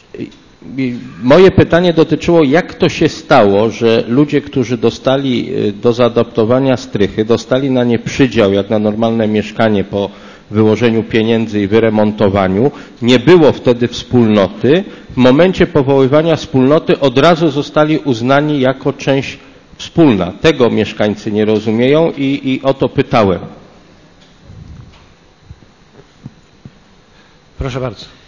Moje pytanie dotyczyło, jak to się stało, że ludzie, którzy dostali do zaadoptowania strychy, dostali na nie przydział jak na normalne mieszkanie po wyłożeniu pieniędzy i wyremontowaniu, nie było wtedy wspólnoty, w momencie powoływania wspólnoty od razu zostali uznani jako część wspólna. Tego mieszkańcy nie rozumieją i o to pytałem. Proszę bardzo.